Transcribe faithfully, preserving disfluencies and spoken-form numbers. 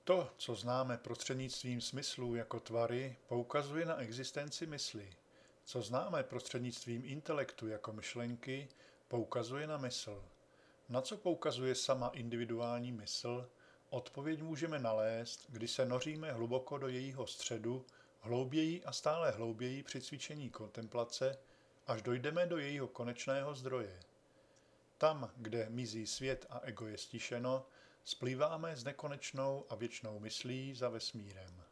To, co známe prostřednictvím smyslů jako tvary, poukazuje na existenci mysli. Co známe prostřednictvím intelektu jako myšlenky, poukazuje na mysl. Na co poukazuje sama individuální mysl, odpověď můžeme nalézt, když se noříme hluboko do jejího středu, hlouběji a stále hlouběji při cvičení kontemplace, až dojdeme do jejího konečného zdroje. Tam, kde mizí svět a ego je stišeno, splýváme s nekonečnou a věčnou myslí za vesmírem.